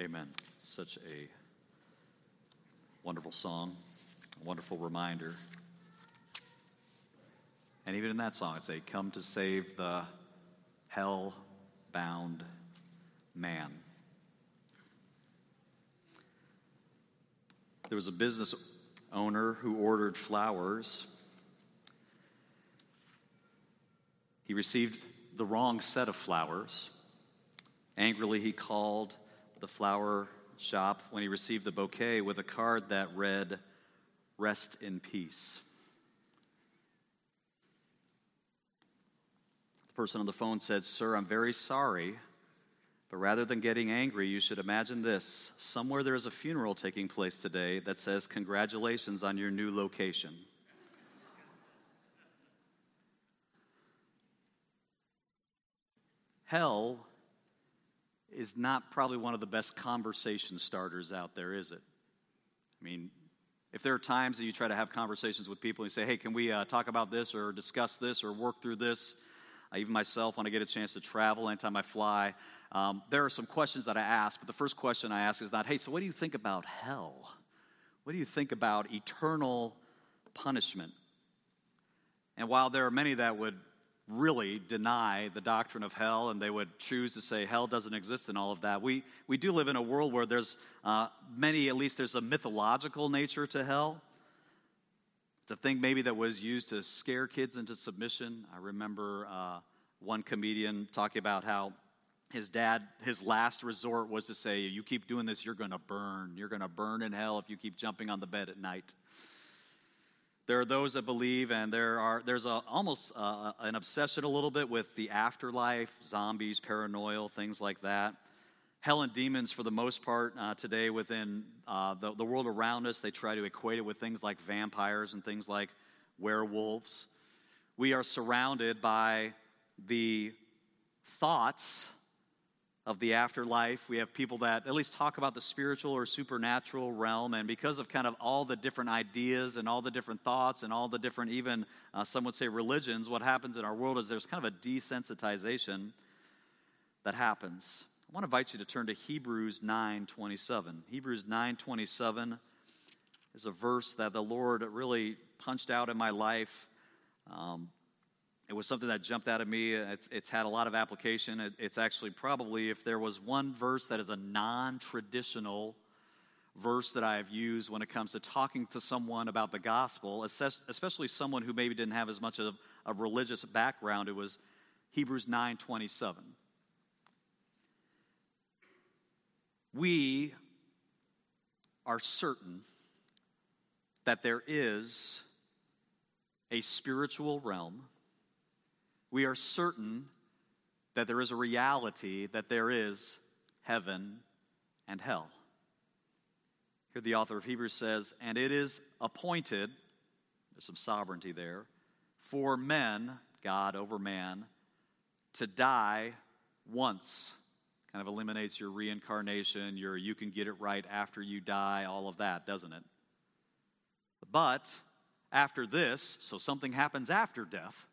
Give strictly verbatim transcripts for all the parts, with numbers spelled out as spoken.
Amen. Such a wonderful song, a wonderful reminder. And even in that song, it say, "Come to save the hell-bound man." There was a business owner who ordered flowers. He received the wrong set of flowers. Angrily, he called the flower shop when he received the bouquet with a card that read, "Rest in peace." The person on the phone said, "Sir, I'm very sorry, but rather than getting angry, you should imagine this. Somewhere there is a funeral taking place today that says, 'Congratulations on your new location.'" Hell is not probably one of the best conversation starters out there, is it? I mean, if there are times that you try to have conversations with people and you say, "Hey, can we uh, talk about this or discuss this or work through this?" Uh, even myself, when I get a chance to travel, anytime I fly, um, there are some questions that I ask. But the first question I ask is not, "Hey, so what do you think about hell? What do you think about eternal punishment?" And while there are many that would really deny the doctrine of hell, and they would choose to say hell doesn't exist and all of that, we, we do live in a world where there's uh, many, at least there's a mythological nature to hell. It's a thing maybe that was used to scare kids into submission. I remember uh, one comedian talking about how his dad, his last resort was to say, "You keep doing this, you're going to burn. You're going to burn in hell if you keep jumping on the bed at night." There are those that believe, and there are there's a, almost uh, an obsession a little bit with the afterlife, zombies, paranoia, things like that. Hell and demons, for the most part, uh, today within uh, the, the world around us, they try to equate it with things like vampires and things like werewolves. We are surrounded by the thoughts of the afterlife. We have people that at least talk about the spiritual or supernatural realm, and because of kind of all the different ideas and all the different thoughts and all the different, even uh, some would say religions, what happens in our world is there's kind of a desensitization that happens. I want to invite you to turn to Hebrews nine twenty-seven. Hebrews nine twenty-seven is a verse that the Lord really punched out in my life. Um, It was something that jumped out at me. It's, it's had a lot of application. It, it's actually probably, if there was one verse that is a non-traditional verse that I've used when it comes to talking to someone about the gospel, especially someone who maybe didn't have as much of a religious background, it was Hebrews nine twenty-seven. We are certain that there is a spiritual realm. We are certain that there is a reality, that there is heaven and hell. Here the author of Hebrews says, "And it is appointed," there's some sovereignty there, "for men," God over man, "to die once." Kind of eliminates your reincarnation, your you can get it right after you die, all of that, doesn't it? But after this, so something happens after death.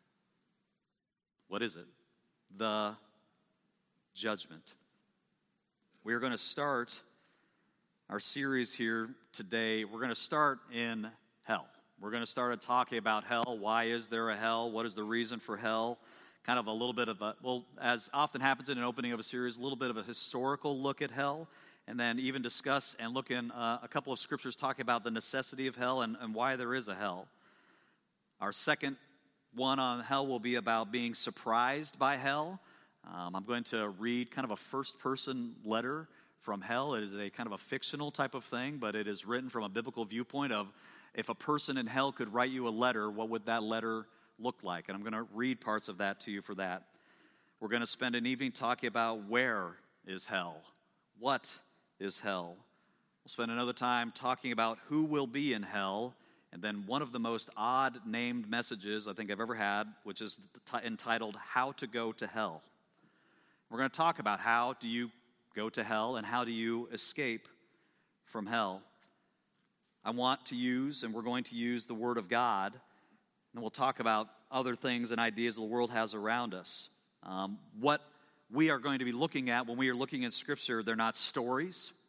What is it? The judgment. We are going to start our series here today. We're going to start in hell. We're going to start talking about hell. Why is there a hell? What is the reason for hell? Kind of a little bit of a, well, as often happens in an opening of a series, a little bit of a historical look at hell, and then even discuss and look in uh, a couple of scriptures talking about the necessity of hell and, and why there is a hell. Our second one on hell will be about being surprised by hell. Um, I'm going to read kind of a first-person letter from hell. It is a kind of a fictional type of thing, but it is written from a biblical viewpoint of if a person in hell could write you a letter, what would that letter look like? And I'm going to read parts of that to you for that. We're going to spend an evening talking about where is hell? What is hell? We'll spend another time talking about who will be in hell. And then one of the most odd named messages I think I've ever had, which is t- entitled, How to Go to Hell. We're going to talk about how do you go to hell and how do you escape from hell. I want to use, and we're going to use the Word of God, and we'll talk about other things and ideas the world has around us. Um, what we are going to be looking at when we are looking at Scripture, they're not stories.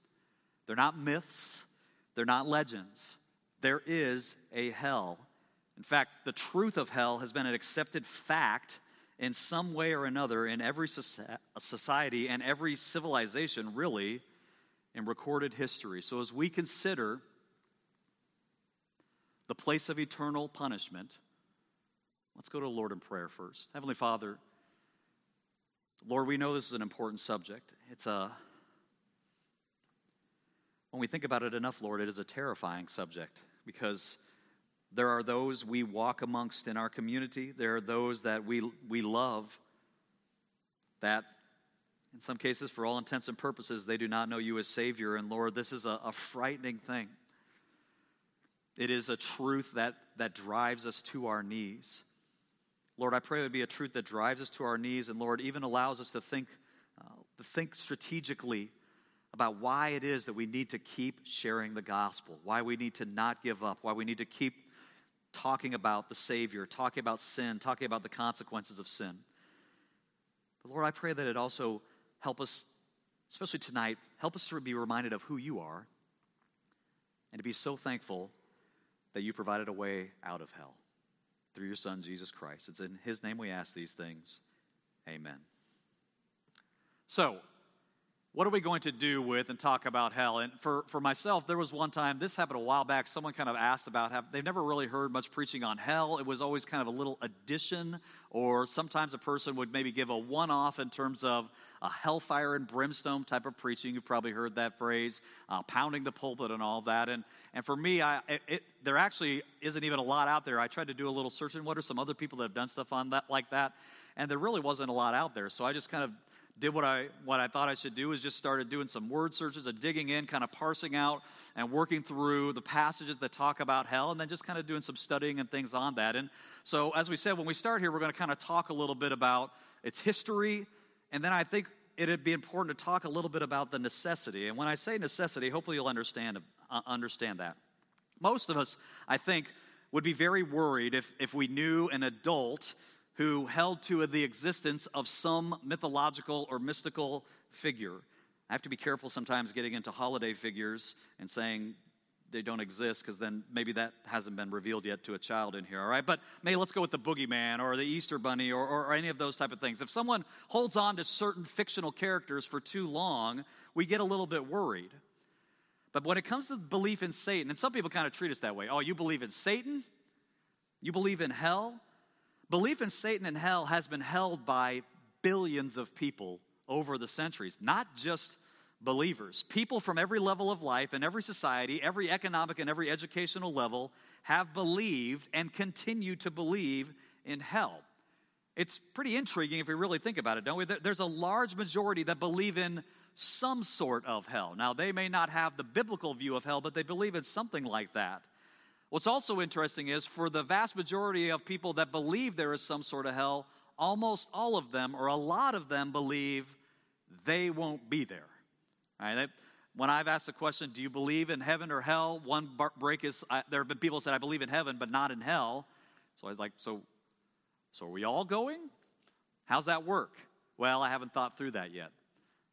They're not myths. They're not legends. There is a hell. In fact, the truth of hell has been an accepted fact in some way or another in every society and every civilization, really, in recorded history. So as we consider the place of eternal punishment, let's go to the Lord in prayer first. Heavenly Father, Lord, we know this is an important subject. It's a, when we think about it enough, Lord, it is a terrifying subject because there are those we walk amongst in our community. There are those that we we love that, in some cases, for all intents and purposes, they do not know you as Savior. And Lord, this is a, a frightening thing. It is a truth that, that drives us to our knees. Lord, I pray it would be a truth that drives us to our knees, and Lord, even allows us to think, uh, to think strategically about why it is that we need to keep sharing the gospel, why we need to not give up, why we need to keep talking about the Savior, talking about sin, talking about the consequences of sin. But Lord, I pray that it also help us, especially tonight, help us to be reminded of who you are and to be so thankful that you provided a way out of hell through your Son, Jesus Christ. It's in his name we ask these things. Amen. So, what are we going to do with and talk about hell? And for, for myself, there was one time, this happened a while back, someone kind of asked about, have, they've never really heard much preaching on hell. It was always kind of a little addition, or sometimes a person would maybe give a one-off in terms of a hellfire and brimstone type of preaching. You've probably heard that phrase, uh, pounding the pulpit and all of that. And, and for me, I, it, it, there actually isn't even a lot out there. I tried to do a little searching. What are some other people that have done stuff on that like that? And there really wasn't a lot out there. So I just kind of did what I what I thought I should do, is just started doing some word searches and digging in, kind of parsing out and working through the passages that talk about hell, and then just kind of doing some studying and things on that. And so, as we said, when we start here, we're going to kind of talk a little bit about its history, and then I think it'd be important to talk a little bit about the necessity. And when I say necessity, hopefully you'll understand uh, understand that. Most of us, I think, would be very worried if if we knew an adult who held to the existence of some mythological or mystical figure. I have to be careful sometimes getting into holiday figures and saying they don't exist, because then maybe that hasn't been revealed yet to a child in here, all right? But maybe let's go with the boogeyman or the Easter bunny or, or, or any of those type of things. If someone holds on to certain fictional characters for too long, we get a little bit worried. But when it comes to belief in Satan, and some people kind of treat us that way. Oh, you believe in Satan? You believe in hell? Belief in Satan and hell has been held by billions of people over the centuries, not just believers. People from every level of life and every society, every economic and every educational level have believed and continue to believe in hell. It's pretty intriguing if we really think about it, don't we? There's a large majority that believe in some sort of hell. Now, they may not have the biblical view of hell, but they believe in something like that. What's also interesting is for the vast majority of people that believe there is some sort of hell, almost all of them or a lot of them believe they won't be there. All right? When I've asked the question, do you believe in heaven or hell? One break is, I, there have been people who said, I believe in heaven, but not in hell. So I was like, so, so are we all going? How's that work? Well, I haven't thought through that yet.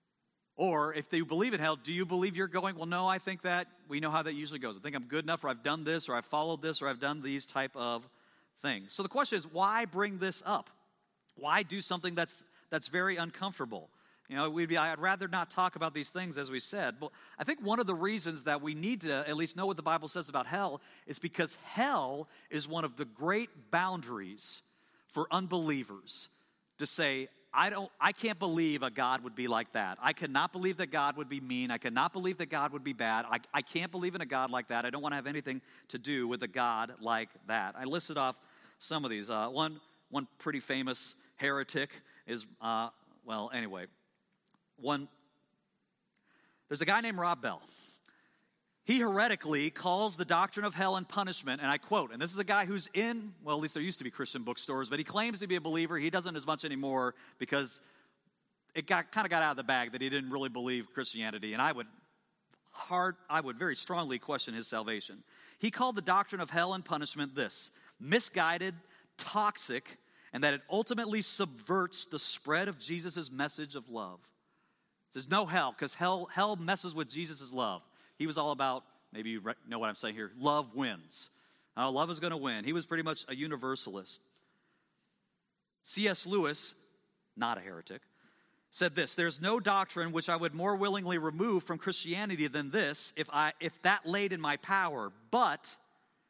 Or if you believe in hell, do you believe you're going? Well, no, I think that we know how that usually goes. I think I'm good enough, or I've done this, or I've followed this, or I've done these type of things. So the question is, why bring this up? Why do something that's that's very uncomfortable? You know, we'd be, I'd rather not talk about these things, as we said. But I think one of the reasons that we need to at least know what the Bible says about hell is because hell is one of the great boundaries for unbelievers to say, I don't. I can't believe a God would be like that. I cannot believe that God would be mean. I cannot believe that God would be bad. I, I can't believe in a God like that. I don't want to have anything to do with a God like that. I listed off some of these. Uh, one, one pretty famous heretic is, uh, well, anyway, one. There's a guy named Rob Bell. He heretically calls the doctrine of hell and punishment, and I quote, and this is a guy who's in, well, at least there used to be Christian bookstores, but he claims to be a believer. He doesn't as much anymore because it got kind of got out of the bag that he didn't really believe Christianity, and I would hard, I would very strongly question his salvation. He called the doctrine of hell and punishment this: misguided, toxic, and that it ultimately subverts the spread of Jesus' message of love. There's no hell, because hell, hell messes with Jesus' love. he was all about, maybe you know what I'm saying here, love wins. Uh, love is going to win. He was pretty much a universalist. C S Lewis, not a heretic, said this: "There's no doctrine which I would more willingly remove from Christianity than this, if I if that laid in my power. But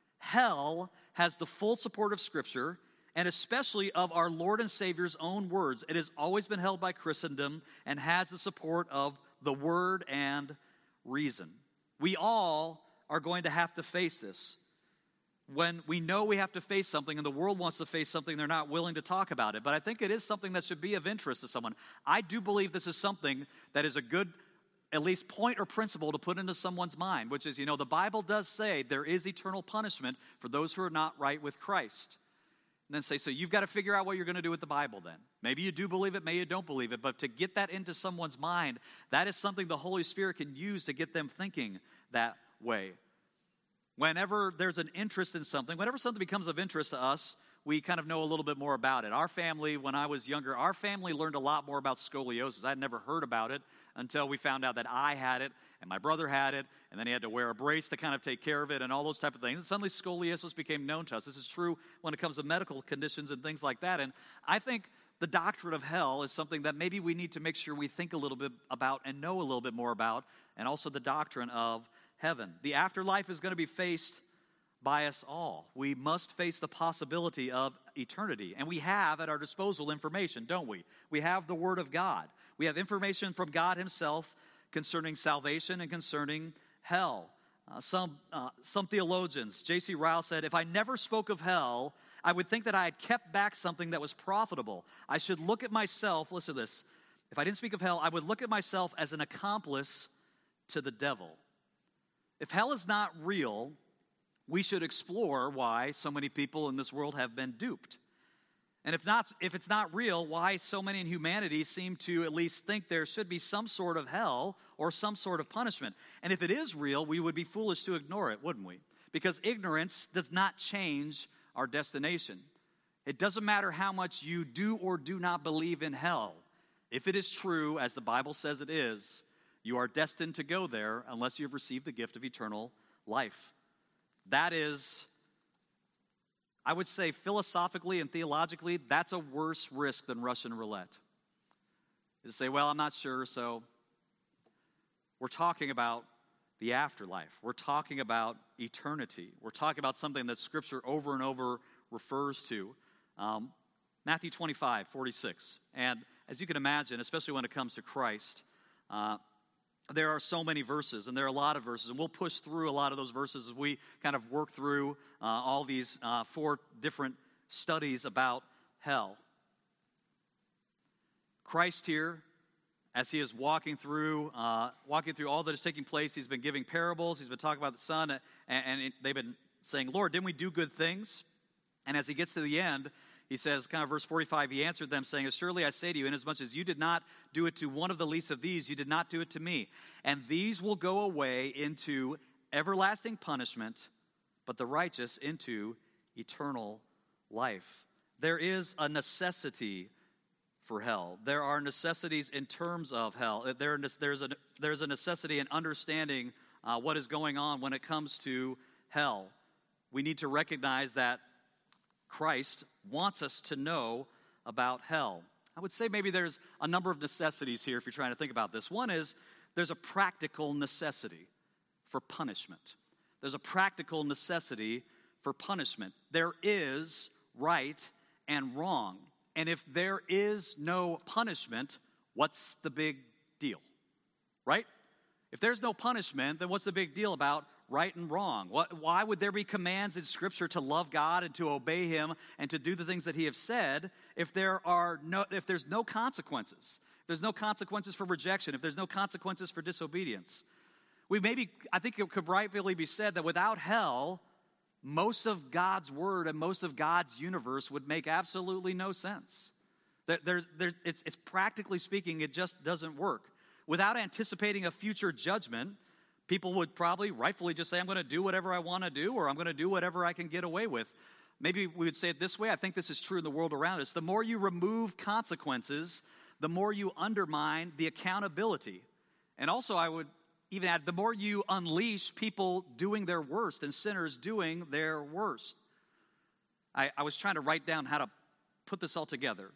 hell has the full support of Scripture, and especially of our Lord and Savior's own words. It has always been held by Christendom and has the support of the Word and reason." We all are going to have to face this. When we know we have to face something and the world wants to face something, they're not willing to talk about it. But I think it is something that should be of interest to someone. I do believe this is something that is a good, at least point or principle to put into someone's mind, which is, you know, the Bible does say there is eternal punishment for those who are not right with Christ. And then say, so you've got to figure out what you're going to do with the Bible then. Maybe you do believe it, maybe you don't believe it, but to get that into someone's mind, that is something the Holy Spirit can use to get them thinking that way. Whenever there's an interest in something, whenever something becomes of interest to us, we kind of know a little bit more about it. Our family, when I was younger, our family learned a lot more about scoliosis. I had never heard about it until we found out that I had it and my brother had it, and then he had to wear a brace to kind of take care of it and all those type of things. And suddenly scoliosis became known to us. This is true when it comes to medical conditions and things like that. And I think the doctrine of hell is something that maybe we need to make sure we think a little bit about and know a little bit more about, and also the doctrine of heaven. The afterlife is going to be faced by us all. We must face the possibility of eternity. And we have at our disposal information, don't we? We have the Word of God. We have information from God Himself concerning salvation and concerning hell. Uh, some, uh, some theologians, J C Ryle said, "If I never spoke of hell, I would think that I had kept back something that was profitable. I should look at myself," listen to this, "if I didn't speak of hell, I would look at myself as an accomplice to the devil." If hell is not real, we should explore why so many people in this world have been duped. And if not, if it's not real, why so many in humanity seem to at least think there should be some sort of hell or some sort of punishment. And if it is real, we would be foolish to ignore it, wouldn't we? Because ignorance does not change our destination. It doesn't matter how much you do or do not believe in hell. If it is true, as the Bible says it is, you are destined to go there unless you have received the gift of eternal life. That is, I would say philosophically and theologically, that's a worse risk than Russian roulette. Is to say, well, I'm not sure, so we're talking about the afterlife. We're talking about eternity. We're talking about something that Scripture over and over refers to. Um, Matthew twenty-five, forty-six. And as you can imagine, especially when it comes to Christ, uh, there are so many verses, and there are a lot of verses, and we'll push through a lot of those verses as we kind of work through uh, all these uh, four different studies about hell. Christ here, as he is walking through, uh, walking through all that is taking place, he's been giving parables, he's been talking about the Son, and, and they've been saying, "Lord, didn't we do good things?" And as he gets to the end, he says, kind of verse forty-five, he answered them saying, "Surely I say to you, inasmuch as you did not do it to one of the least of these, you did not do it to me. And these will go away into everlasting punishment, but the righteous into eternal life." There is a necessity for hell. There are necessities in terms of hell. There, there's, a, there's a necessity in understanding uh, what is going on when it comes to hell. We need to recognize that Christ wants us to know about hell. I would say maybe there's a number of necessities here if you're trying to think about this. One is there's a practical necessity for punishment. There's a practical necessity for punishment. There is right and wrong. And if there is no punishment, what's the big deal? Right? If there's no punishment, then what's the big deal about right and wrong? What, why would there be commands in Scripture to love God and to obey Him and to do the things that He has said if there are no, if there's no consequences? If there's no consequences for rejection, if there's no consequences for disobedience. We maybe, I think it could rightfully be said that without hell, most of God's Word and most of God's universe would make absolutely no sense. There, there's, there, it's, it's practically speaking, it just doesn't work. Without anticipating a future judgment, people would probably rightfully just say, I'm going to do whatever I want to do, or I'm going to do whatever I can get away with. Maybe we would say it this way. I think this is true in the world around us. The more you remove consequences, the more you undermine the accountability. And also I would even add, the more you unleash people doing their worst and sinners doing their worst. I, I was trying to write down how to put this all together.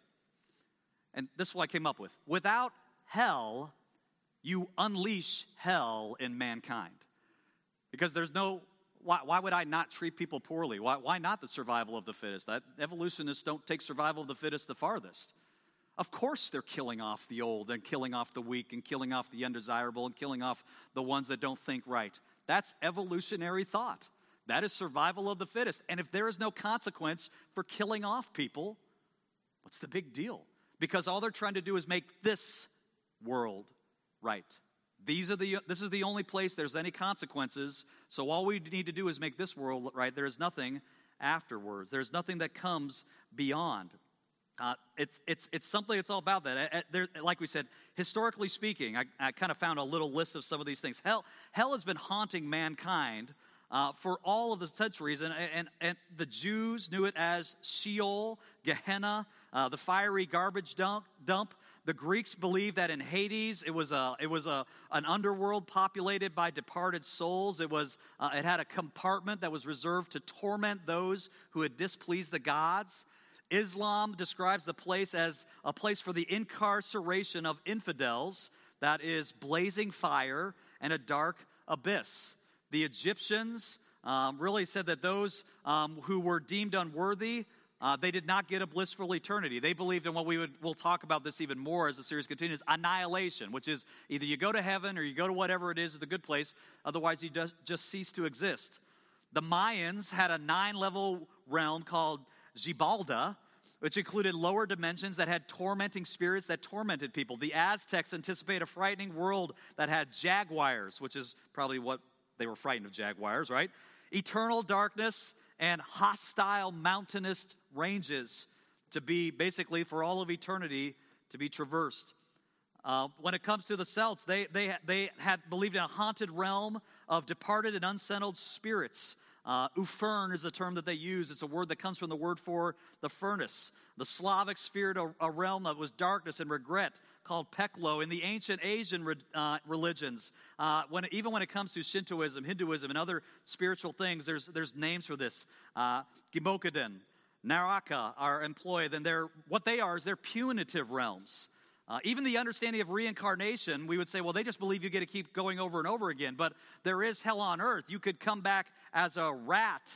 And this is what I came up with. Without hell, you unleash hell in mankind. Because there's no, why, why would I not treat people poorly? Why, why not the survival of the fittest? That, evolutionists don't take survival of the fittest the farthest. Of course they're killing off the old and killing off the weak and killing off the undesirable and killing off the ones that don't think right. That's evolutionary thought. That is survival of the fittest. And if there is no consequence for killing off people, what's the big deal? Because all they're trying to do is make this world right. These are the. This is the only place there's any consequences. So all we need to do is make this world right. There is nothing afterwards. There's nothing that comes beyond. Uh, it's it's it's something. It's all about that. I, I, there, like we said, historically speaking, I, I kind of found a little list of some of these things. Hell, hell has been haunting mankind uh, for all of the centuries, and, and and the Jews knew it as Sheol, Gehenna, uh, the fiery garbage dump. Dump. The Greeks believed that in Hades, it was a it was a an underworld populated by departed souls. It was uh, it had a compartment that was reserved to torment those who had displeased the gods. Islam describes the place as a place for the incarceration of infidels, that is blazing fire and a dark abyss. The Egyptians um, really said that those um, who were deemed unworthy, uh, they did not get a blissful eternity. They believed in what we would, we'll talk about this even more as the series continues, annihilation, which is either you go to heaven or you go to whatever it is, the good place, otherwise you just, just cease to exist. The Mayans had a nine-level realm called Xibalda, which included lower dimensions that had tormenting spirits that tormented people. The Aztecs anticipate a frightening world that had jaguars, which is probably what they were frightened of, jaguars, right? Eternal darkness and hostile mountainous ranges to be basically for all of eternity to be traversed. Uh, when it comes to the Celts, they they they had believed in a haunted realm of departed and unsettled spirits. Uh, Ufern is the term that they use. It's a word that comes from the word for the furnace. The Slavics feared a, a realm that was darkness and regret called Peklo. In the ancient Asian re, uh, religions, uh, when even when it comes to Shintoism, Hinduism, and other spiritual things, there's there's names for this. Uh, Gimokaden, Naraka are employed, and they're what they are is they're punitive realms. Uh, even the understanding of reincarnation, we would say, well, they just believe you get to keep going over and over again. But there is hell on earth. You could come back as a rat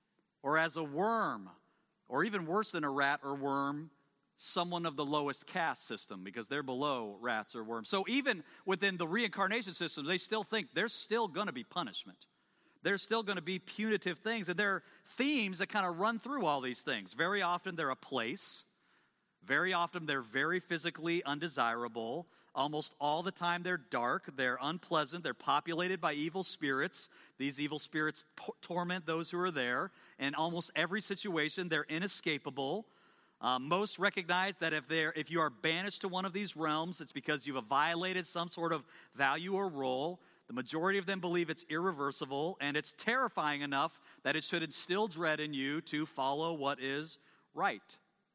or as a worm, or even worse than a rat or worm, someone of the lowest caste system, because they're below rats or worms. So even within the reincarnation systems, they still think there's still going to be punishment. There's still going to be punitive things. And there are themes that kind of run through all these things. Very often they're a place. Very often they're very physically undesirable. Almost all the time they're dark, they're unpleasant, they're populated by evil spirits. These evil spirits p- torment those who are there. In almost every situation, they're inescapable. Uh, most recognize that if they're if you are banished to one of these realms, it's because you've violated some sort of value or role. The majority of them believe it's irreversible, and it's terrifying enough that it should instill dread in you to follow what is right.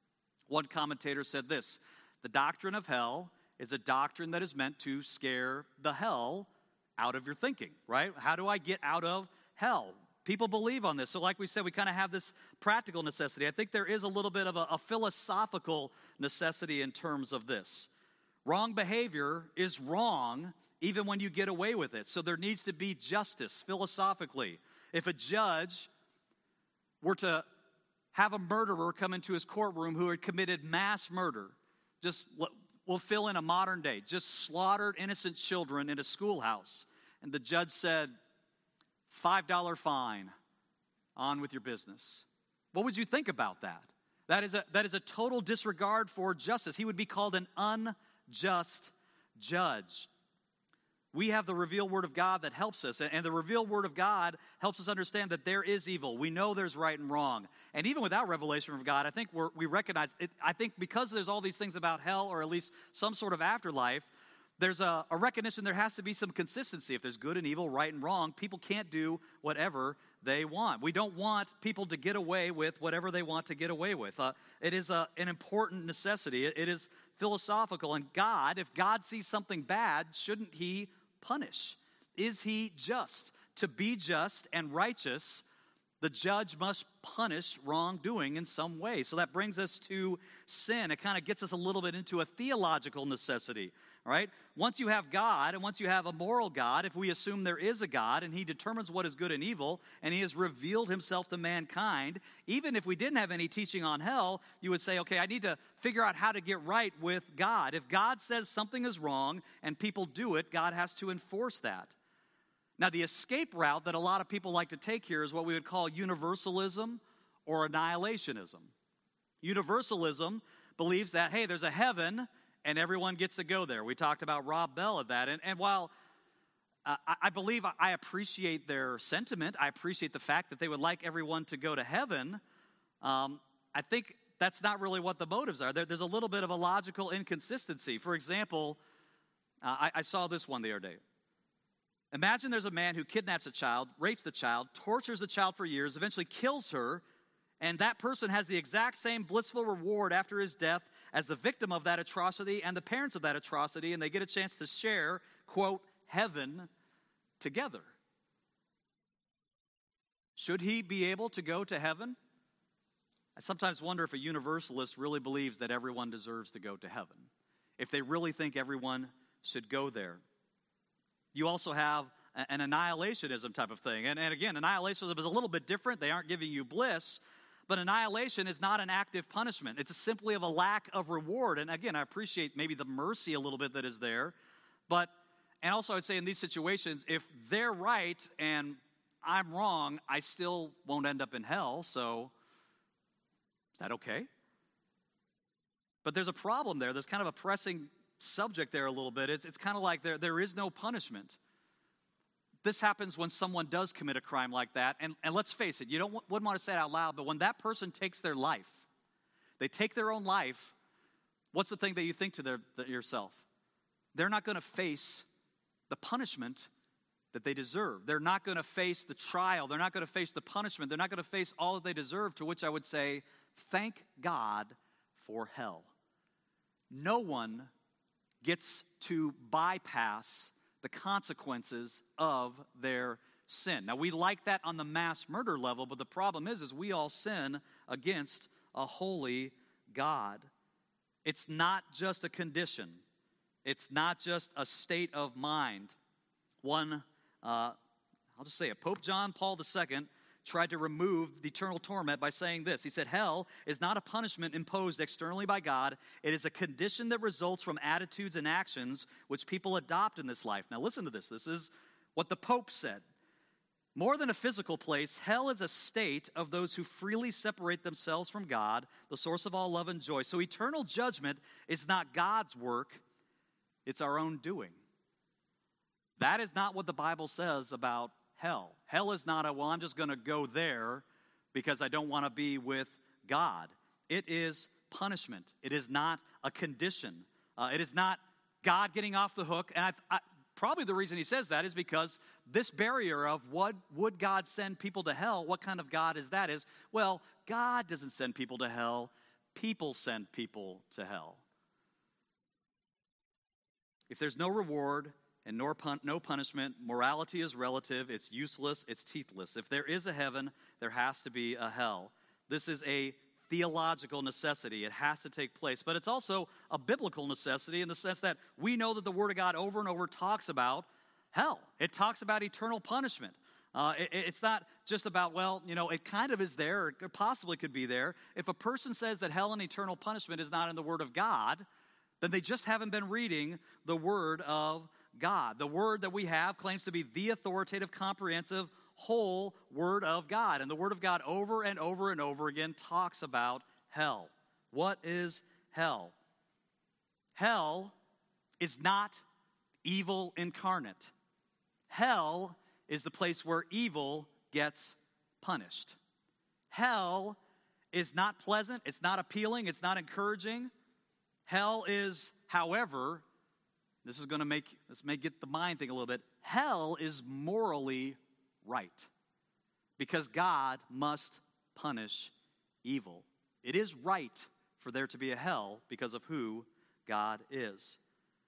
One commentator said this: the doctrine of hell is a doctrine that is meant to scare the hell out of your thinking, right? How do I get out of hell? People believe on this. So like we said, we kind of have this practical necessity. I think there is a little bit of a, a philosophical necessity in terms of this. Wrong behavior is wrong even when you get away with it. So there needs to be justice philosophically. If a judge were to have a murderer come into his courtroom who had committed mass murder, just we'll fill in a modern day, just slaughtered innocent children in a schoolhouse. And the judge said, five dollar fine, on with your business. What would you think about that? That is a, that is a total disregard for justice. He would be called an unjust judge. We have the revealed word of God that helps us. And the revealed word of God helps us understand that there is evil. We know there's right and wrong. And even without revelation from God, I think we're, we recognize it. I think because there's all these things about hell, or at least some sort of afterlife, there's a, a recognition there has to be some consistency. If there's good and evil, right and wrong, people can't do whatever they want. We don't want people to get away with whatever they want to get away with. Uh, it is a, an important necessity. It, it is philosophical. And God, if God sees something bad, shouldn't he punish? Is he just? To be just and righteous, the judge must punish wrongdoing in some way. So that brings us to sin. It kind of gets us a little bit into a theological necessity, right? Once you have God and once you have a moral God, if we assume there is a God and he determines what is good and evil and he has revealed himself to mankind, even if we didn't have any teaching on hell, you would say, okay, I need to figure out how to get right with God. If God says something is wrong and people do it, God has to enforce that. Now, the escape route that a lot of people like to take here is what we would call universalism or annihilationism. Universalism believes that, hey, there's a heaven and everyone gets to go there. We talked about Rob Bell at that. And, and while uh, I, I believe I appreciate their sentiment, I appreciate the fact that they would like everyone to go to heaven, um, I think that's not really what the motives are. There, there's a little bit of a logical inconsistency. For example, uh, I, I saw this one the other day. Imagine there's a man who kidnaps a child, rapes the child, tortures the child for years, eventually kills her, and that person has the exact same blissful reward after his death as the victim of that atrocity and the parents of that atrocity, and they get a chance to share, quote, heaven together. Should he be able to go to heaven? I sometimes wonder if a universalist really believes that everyone deserves to go to heaven, if they really think everyone should go there. You also have an annihilationism type of thing. And, and again, annihilationism is a little bit different. They aren't giving you bliss. But annihilation is not an active punishment. It's simply of a lack of reward. And again, I appreciate maybe the mercy a little bit that is there. But, and also I would say in these situations, if they're right and I'm wrong, I still won't end up in hell. So is that okay? But there's a problem there. There's kind of a pressing subject there a little bit. It's, it's kind of like there, there is no punishment. This happens when someone does commit a crime like that. And, and let's face it, you don't wouldn't want to say it out loud, but when that person takes their life, they take their own life, what's the thing that you think to their, the, yourself? They're not going to face the punishment that they deserve. They're not going to face the trial. They're not going to face the punishment. They're not going to face all that they deserve, to which I would say, thank God for hell. No one gets to bypass the consequences of their sin. Now, we like that on the mass murder level, but the problem is, is we all sin against a holy God. It's not just a condition. It's not just a state of mind. One, uh, I'll just say it, Pope John Paul the Second tried to remove the eternal torment by saying this. He said, hell is not a punishment imposed externally by God. It is a condition that results from attitudes and actions which people adopt in this life. Now listen to this. This is what the Pope said. More than a physical place, hell is a state of those who freely separate themselves from God, the source of all love and joy. So eternal judgment is not God's work, it's our own doing. That is not what the Bible says about hell. Hell is not a, well, I'm just going to go there because I don't want to be with God. It is punishment. It is not a condition. Uh, it is not God getting off the hook. And I, I, probably the reason he says that is because this barrier of what would God send people to hell, what kind of God is that, is, well, God doesn't send people to hell. People send people to hell. If there's no reward and nor pun- no punishment, morality is relative, it's useless, it's teethless. If there is a heaven, there has to be a hell. This is a theological necessity. It has to take place. But it's also a biblical necessity in the sense that we know that the Word of God over and over talks about hell. It talks about eternal punishment. Uh, it, it's not just about, well, you know, it kind of is there, or it possibly could be there. If a person says that hell and eternal punishment is not in the Word of God, then they just haven't been reading the Word of God. The Word that we have claims to be the authoritative, comprehensive, whole Word of God. And the Word of God over and over and over again talks about hell. What is hell? Hell is not evil incarnate. Hell is the place where evil gets punished. Hell is not pleasant, it's not appealing, it's not encouraging. Hell is, however, this is going to make, this may get the mind thing a little bit, hell is morally right because God must punish evil. It is right for there to be a hell because of who God is.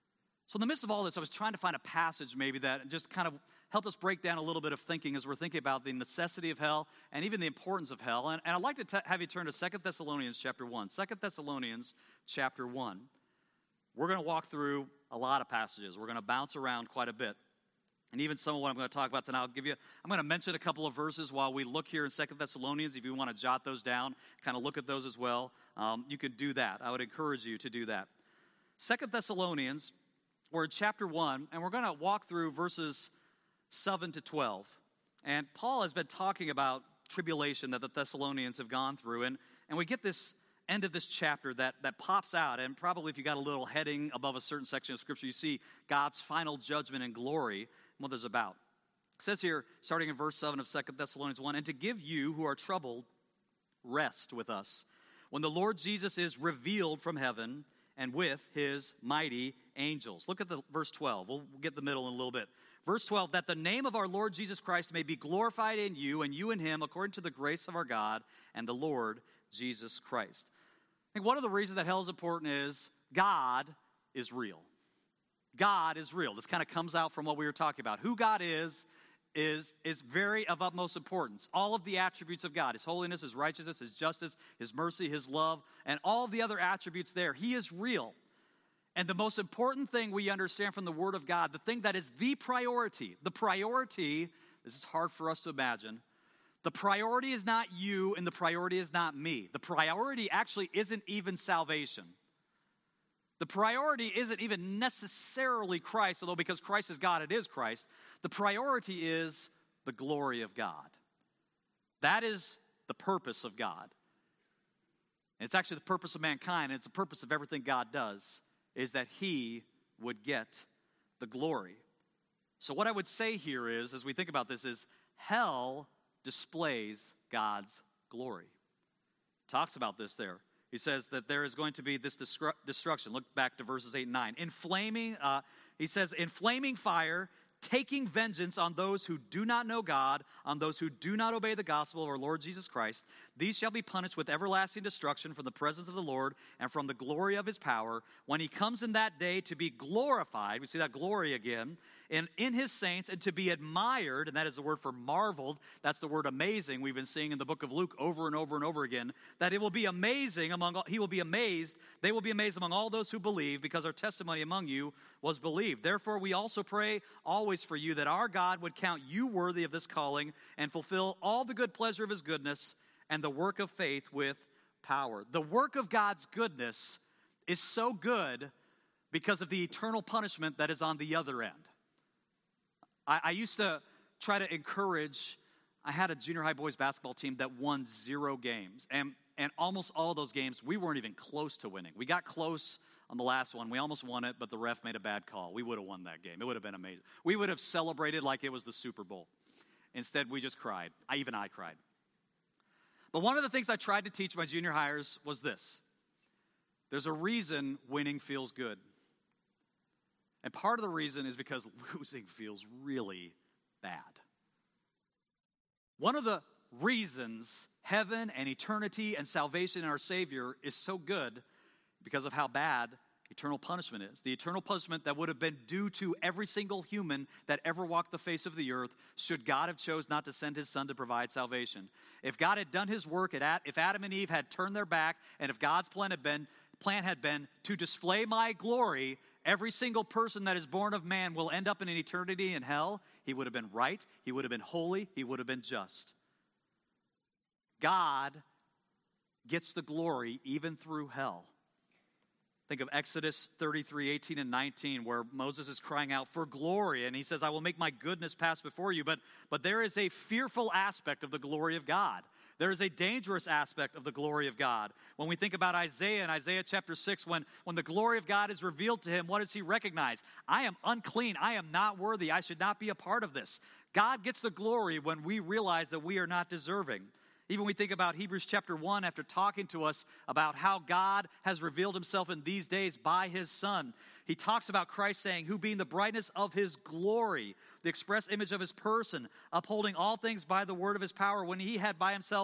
So in the midst of all this, I was trying to find a passage maybe that just kind of helped us break down a little bit of thinking as we're thinking about the necessity of hell and even the importance of hell. And, and I'd like to t- have you turn to Second Thessalonians chapter one. Second Thessalonians chapter one. We're going to walk through a lot of passages. We're going to bounce around quite a bit. And even some of what I'm going to talk about tonight, I'll give you, I'm going to mention a couple of verses while we look here in Second Thessalonians. If you want to jot those down, kind of look at those as well, um, you could do that. I would encourage you to do that. Second Thessalonians, we're in chapter one, and we're going to walk through verses seven to twelve. And Paul has been talking about tribulation that the Thessalonians have gone through. And, and we get this end of this chapter that, that pops out. And probably if you got a little heading above a certain section of Scripture, you see God's final judgment and glory and what there's about. It says here, starting in verse seven of Second Thessalonians one, and to give you who are troubled rest with us when the Lord Jesus is revealed from heaven and with his mighty angels. Look at the verse twelve. We'll get the middle in a little bit. Verse twelve, that the name of our Lord Jesus Christ may be glorified in you and you in him according to the grace of our God and the Lord Jesus Christ. I think one of the reasons that hell is important is God is real. God is real. This kind of comes out from what we were talking about. Who God is, is, is very of utmost importance. All of the attributes of God, his holiness, his righteousness, his justice, his mercy, his love, and all of the other attributes there. He is real. And the most important thing we understand from the Word of God, the thing that is the priority, the priority, this is hard for us to imagine, the priority is not you and the priority is not me. The priority actually isn't even salvation. The priority isn't even necessarily Christ, although because Christ is God, it is Christ. The priority is the glory of God. That is the purpose of God. And it's actually the purpose of mankind, and it's the purpose of everything God does, is that he would get the glory. So what I would say here is, as we think about this, is hell displays God's glory. Talks about this there. He says that there is going to be this destru- destruction. Look back to verses eight and nine. In flaming, uh, he says, in flaming fire, taking vengeance on those who do not know God, on those who do not obey the gospel of our Lord Jesus Christ. These shall be punished with everlasting destruction from the presence of the Lord and from the glory of his power, when he comes in that day to be glorified. We see that glory again. And in his saints, and to be admired, and that is the word for marveled. That's the word amazing we've been seeing in the book of Luke over and over and over again. That it will be amazing among all, he will be amazed, they will be amazed among all those who believe, because our testimony among you was believed. Therefore we also pray always for you, that our God would count you worthy of this calling, and fulfill all the good pleasure of his goodness, and the work of faith with power. The work of God's goodness is so good because of the eternal punishment that is on the other end. I, I used to try to encourage, I had a junior high boys basketball team that won zero games. And, and almost all those games, we weren't even close to winning. We got close on the last one. We almost won it, but the ref made a bad call. We would have won that game. It would have been amazing. We would have celebrated like it was the Super Bowl. Instead, we just cried. I, even I cried. But one of the things I tried to teach my junior hires was this. There's a reason winning feels good. And part of the reason is because losing feels really bad. One of the reasons heaven and eternity and salvation in our Savior is so good because of how bad eternal punishment is. The eternal punishment that would have been due to every single human that ever walked the face of the earth should God have chose not to send his son to provide salvation. If God had done his work, if Adam and Eve had turned their back, and if God's plan had been, plan had been to display my glory, every single person that is born of man will end up in an eternity in hell. He would have been right. He would have been holy. He would have been just. God gets the glory even through hell. Think of Exodus thirty-three, eighteen and nineteen, where Moses is crying out for glory, and he says, I will make my goodness pass before you. But, but there is a fearful aspect of the glory of God. There is a dangerous aspect of the glory of God. When we think about Isaiah in Isaiah chapter six, when, when the glory of God is revealed to him, what does he recognize? I am unclean. I am not worthy. I should not be a part of this. God gets the glory when we realize that we are not deserving. Even we think about Hebrews chapter one, after talking to us about how God has revealed himself in these days by his Son. He talks about Christ saying, who being the brightness of his glory, the express image of his person, upholding all things by the word of his power, when he had by himself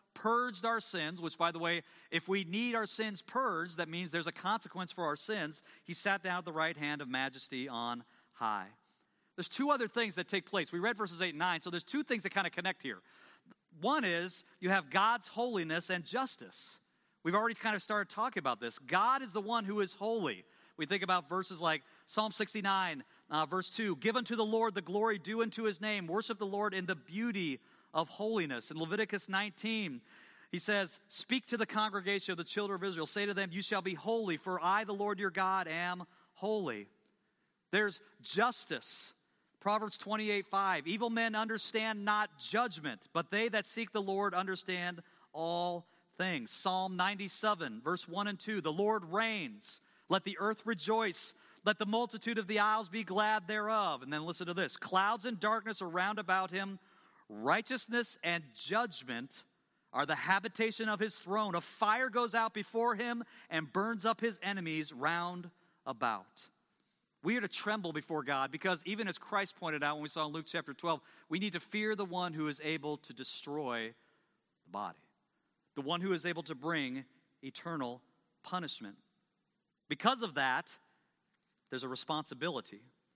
purged our sins, which, by the way, if we need our sins purged, that means there's a consequence for our sins. He sat down at the right hand of majesty on high. There's two other things that take place. We read verses eight and nine, so there's two things that kind of connect here. One is you have God's holiness and justice. We've already kind of started talking about this. God is the one who is holy. We think about verses like Psalm sixty-nine, uh, verse two, give unto the Lord the glory due unto his name. Worship the Lord in the beauty of holiness. In Leviticus nineteen, he says, speak to the congregation of the children of Israel. Say to them, you shall be holy, for I, the Lord your God, am holy. There's justice. Proverbs twenty-eight five, evil men understand not judgment, but they that seek the Lord understand all things. Psalm ninety-seven, verse one and two, the Lord reigns. Let the earth rejoice. Let the multitude of the isles be glad thereof. And then listen to this. Clouds and darkness are round about him. Righteousness and judgment are the habitation of his throne. A fire goes out before him and burns up his enemies round about. We are to tremble before God because even as Christ pointed out when we saw in Luke chapter twelve, we need to fear the one who is able to destroy the body. The one who is able to bring eternal punishment. Because of that, there's a responsibility.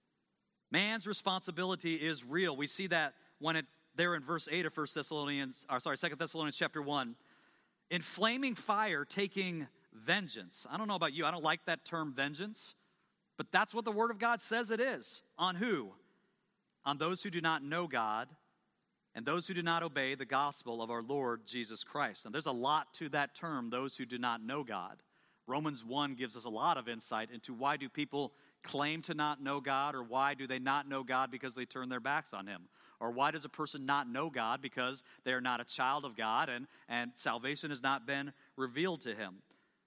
Man's responsibility is real. We see that when it there in verse eight of First Thessalonians, or sorry, Second Thessalonians chapter one. In flaming fire taking vengeance. I don't know about you, I don't like that term vengeance, but that's what the Word of God says it is. On who? On those who do not know God and those who do not obey the gospel of our Lord Jesus Christ. And there's a lot to that term, those who do not know God. Romans one gives us a lot of insight into why do people claim to not know God, or why do they not know God because they turn their backs on him? Or why does a person not know God because they are not a child of God and, and salvation has not been revealed to him?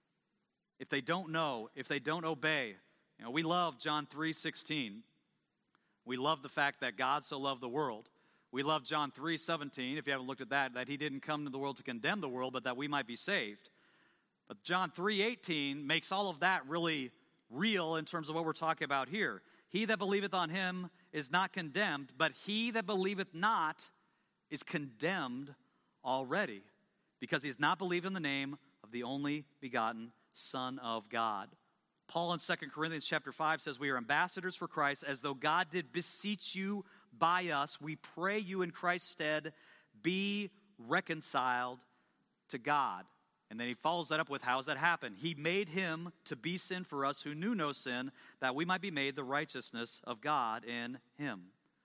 If they don't know, if they don't obey, you know, we love John three sixteen. We love the fact that God so loved the world. We love John three seventeen, if you haven't looked at that, that he didn't come to the world to condemn the world, but that we might be saved. But John three eighteen makes all of that really real in terms of what we're talking about here. He that believeth on him is not condemned, but he that believeth not is condemned already, because he has not believed in the name of the only begotten Son of God. Paul in Second Corinthians chapter five says, we are ambassadors for Christ, as though God did beseech you by us. We pray you in Christ's stead, be reconciled to God. And then he follows that up with, how does that happen? He made him to be sin for us who knew no sin, that we might be made the righteousness of God in him.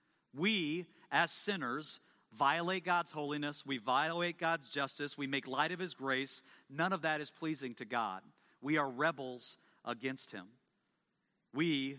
We, as sinners, violate God's holiness. We violate God's justice. We make light of his grace. None of that is pleasing to God. We are rebels against him. We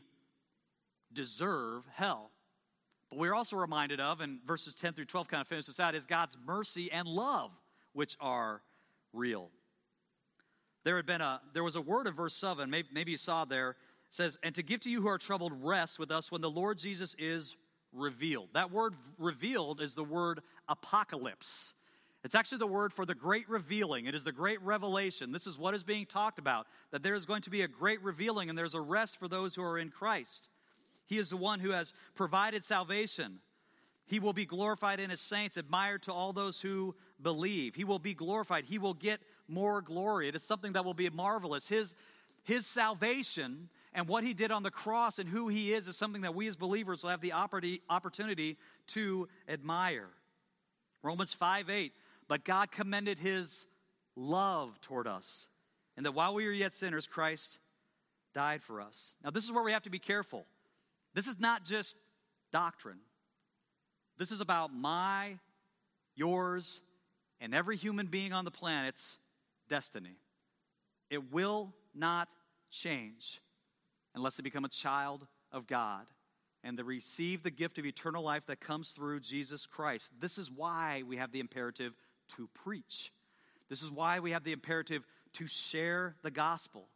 deserve hell. But we're also reminded of, and verses ten through twelve kind of finish this out, is God's mercy and love, which are real. There had been a there was a word in verse seven, maybe, maybe you saw there, it says, and to give to you who are troubled rest with us when the Lord Jesus is revealed. That word revealed is the word apocalypse. It's actually the word for the great revealing. It is the great revelation. This is what is being talked about, that there is going to be a great revealing and there's a rest for those who are in Christ. He is the one who has provided salvation. He will be glorified in his saints, admired to all those who believe. He will be glorified. He will get more glory. It is something that will be marvelous. His, his salvation and what he did on the cross and who he is is something that we as believers will have the opportunity to admire. Romans five eight, but God commended his love toward us, and that while we were yet sinners, Christ died for us. Now, this is where we have to be careful. This is not just doctrine. This is about my, yours, and every human being on the planet's destiny. It will not change unless they become a child of God and they receive the gift of eternal life that comes through Jesus Christ. This is why we have the imperative to preach. This is why we have the imperative to share the gospel.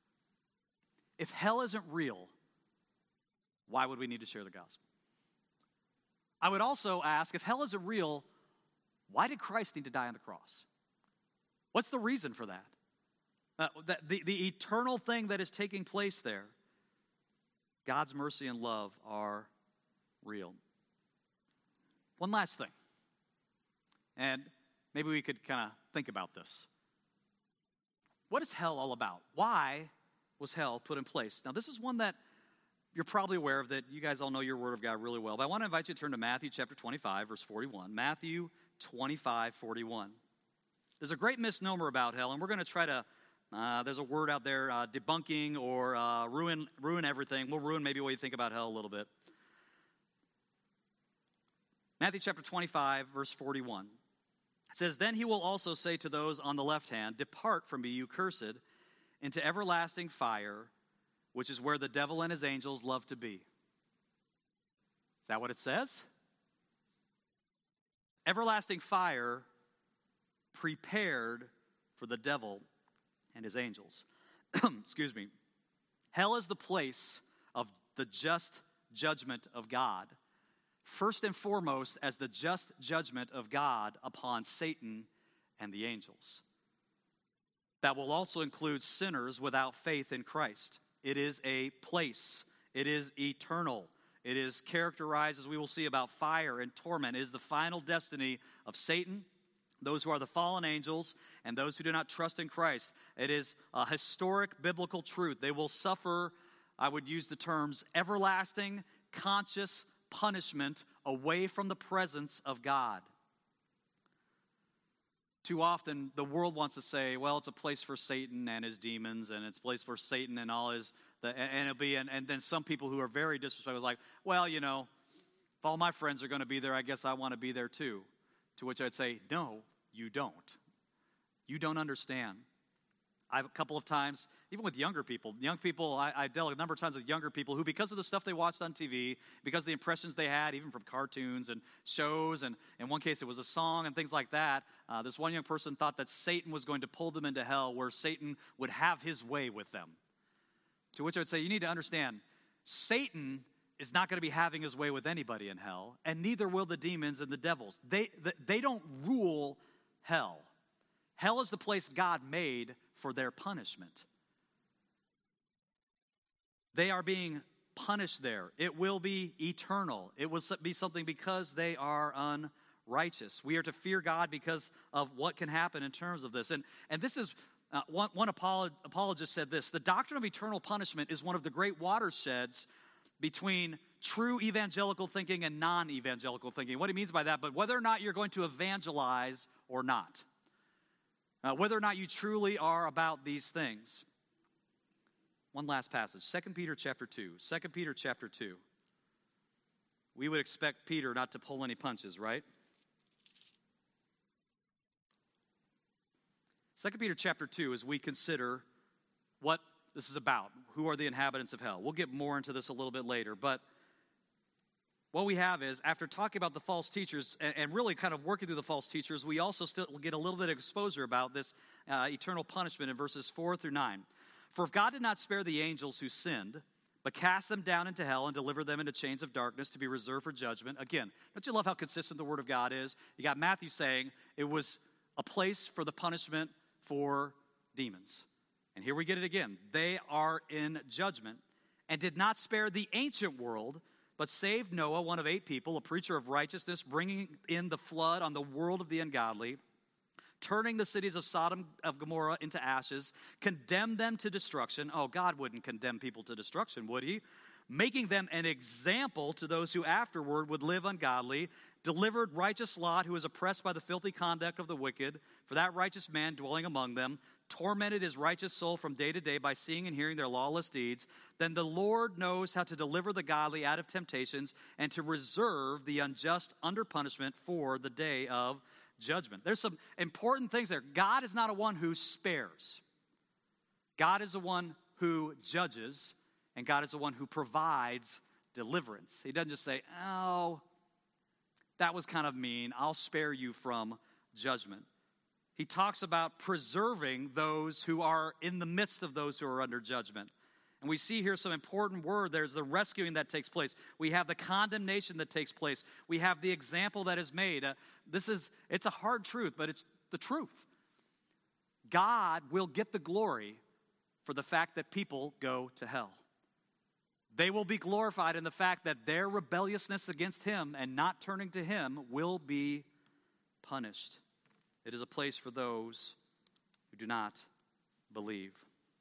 If hell isn't real, why would we need to share the gospel? I would also ask, if hell isn't real, why did Christ need to die on the cross? What's the reason for that? Uh, the, the, the eternal thing that is taking place there, God's mercy and love are real. One last thing, and maybe we could kind of think about this. What is hell all about? Why was hell put in place? Now, this is one that you're probably aware of, that you guys all know your Word of God really well. But I want to invite you to turn to Matthew chapter twenty-five, verse forty-one. Matthew twenty-five, forty-one. There's a great misnomer about hell, and we're going to try to, uh, there's a word out there, uh, debunking or uh, ruin, ruin everything. We'll ruin maybe what you think about hell a little bit. Matthew chapter twenty-five, verse forty-one. It says, "Then he will also say to those on the left hand, 'Depart from me, you cursed, into everlasting fire, which is where the devil and his angels love to be.'" Is that what it says? Everlasting fire prepared for the devil and his angels. Excuse me. Hell is the place of the just judgment of God. First and foremost, as the just judgment of God upon Satan and the angels. That will also include sinners without faith in Christ. It is a place. It is eternal. It is characterized, as we will see, about fire and torment. It is the final destiny of Satan, those who are the fallen angels, and those who do not trust in Christ. It is a historic biblical truth. They will suffer, I would use the terms, everlasting, conscious punishment away from the presence of God. Too often, the world wants to say, well, it's a place for Satan and his demons, and it's a place for Satan and all his, the, and it'll be, and, and then some people who are very disrespectful are like, well, you know, if all my friends are going to be there, I guess I want to be there too. To which I'd say, no, you don't. You don't understand. I've a couple of times, even with younger people, young people, I, I dealt a number of times with younger people who, because of the stuff they watched on T V, because of the impressions they had, even from cartoons and shows, and in one case it was a song and things like that, uh, this one young person thought that Satan was going to pull them into hell, where Satan would have his way with them. To which I would say, you need to understand, Satan is not going to be having his way with anybody in hell, and neither will the demons and the devils. They, they don't rule hell. Hell is the place God made for their punishment. They are being punished there. It will be eternal. It will be something because they are unrighteous. We are to fear God because of what can happen in terms of this. And, and this is, uh, one, one apolog- apologist said this: the doctrine of eternal punishment is one of the great watersheds between true evangelical thinking and non-evangelical thinking. What he means by that, but whether or not you're going to evangelize or not. Uh, whether or not you truly are about these things. One last passage, Second Peter chapter two. Second Peter chapter two. We would expect Peter not to pull any punches, right? Second Peter chapter two, as we consider what this is about. Who are the inhabitants of hell? We'll get more into this a little bit later, but what we have is, after talking about the false teachers and, and really kind of working through the false teachers, we also still get a little bit of exposure about this uh, eternal punishment in verses four through nine. "For if God did not spare the angels who sinned, but cast them down into hell and delivered them into chains of darkness to be reserved for judgment." Again, don't you love how consistent the Word of God is? You got Matthew saying it was a place for the punishment for demons. And here we get it again. They are in judgment, and did not spare the ancient world, but saved Noah, one of eight people, a preacher of righteousness, bringing in the flood on the world of the ungodly, turning the cities of Sodom of Gomorrah into ashes, condemned them to destruction. Oh, God wouldn't condemn people to destruction, would he? Making them an example to those who afterward would live ungodly, delivered righteous Lot, who was oppressed by the filthy conduct of the wicked, for that righteous man dwelling among them, tormented his righteous soul from day to day by seeing and hearing their lawless deeds. Then the Lord knows how to deliver the godly out of temptations and to reserve the unjust under punishment for the day of judgment. There's some important things there. God is not a one who spares. God is the one who judges, and God is the one who provides deliverance. He doesn't just say, oh, that was kind of mean. I'll spare you from judgment. He talks about preserving those who are in the midst of those who are under judgment. And we see here some important word. There's the rescuing that takes place. We have the condemnation that takes place. We have the example that is made. Uh, this is, it's a hard truth, but it's the truth. God will get the glory for the fact that people go to hell. They will be glorified in the fact that their rebelliousness against him and not turning to him will be punished. It is a place for those who do not believe.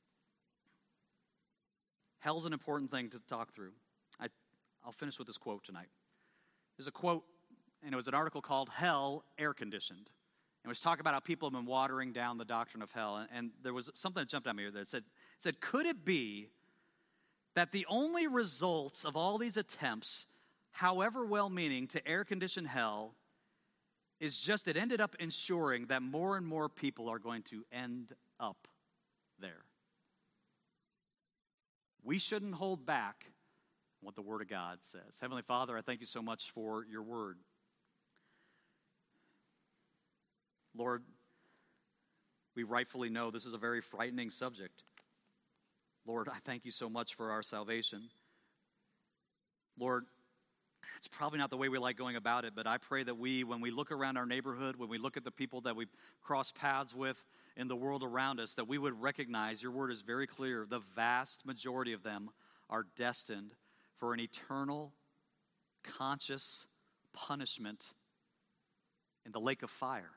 Hell's an important thing to talk through. I, I'll finish with this quote tonight. There's a quote, and it was an article called Hell Air Conditioned. And it was talking about how people have been watering down the doctrine of hell. And, and there was something that jumped at me that said, said, could it be that the only results of all these attempts, however well-meaning, to air-condition hell is just it ended up ensuring that more and more people are going to end up there? We shouldn't hold back what the Word of God says. Heavenly Father, I thank you so much for your Word. Lord, we rightfully know this is a very frightening subject. Lord, I thank you so much for our salvation. Lord, it's probably not the way we like going about it, but I pray that we, when we look around our neighborhood, when we look at the people that we cross paths with in the world around us, that we would recognize, your word is very clear, the vast majority of them are destined for an eternal, conscious punishment in the lake of fire.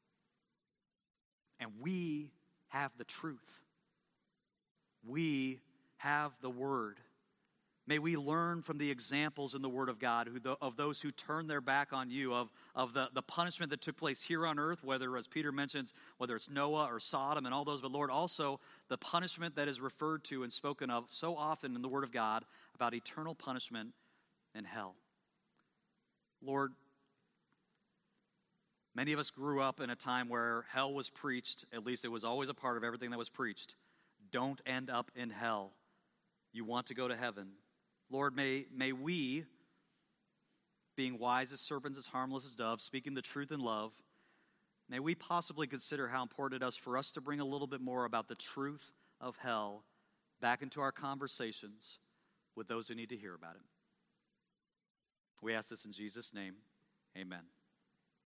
And we have the truth. We have the word. May we learn from the examples in the Word of God who, of those who turn their back on you, of, of the, the punishment that took place here on earth, whether, as Peter mentions, whether it's Noah or Sodom and all those, but Lord, also the punishment that is referred to and spoken of so often in the Word of God about eternal punishment in hell. Lord, many of us grew up in a time where hell was preached, at least it was always a part of everything that was preached. Don't end up in hell. You want to go to heaven. Lord, may, may we, being wise as serpents, as harmless as doves, speaking the truth in love, may we possibly consider how important it is for us to bring a little bit more about the truth of hell back into our conversations with those who need to hear about it. We ask this in Jesus' name. Amen.